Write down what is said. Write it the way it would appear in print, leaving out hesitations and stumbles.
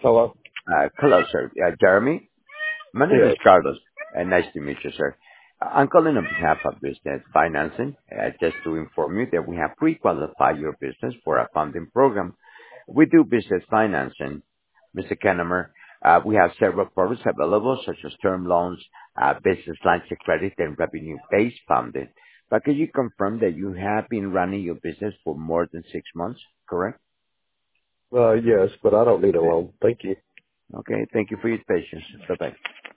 Hello? Hello, sir. Jeremy, my name is Yes. Carlos, and nice to meet you, sir. I'm calling on behalf of Business Financing, just to inform you that we have pre-qualified your business for a funding program. We do business financing, Mr. Kennemer. We have several products available, such as term loans, business lines of credit, and revenue-based funding. But can you confirm that you have been running your business for more than 6 months, correct? Yes, but I don't need a loan. Thank you. Okay, thank you for your patience. Bye-bye.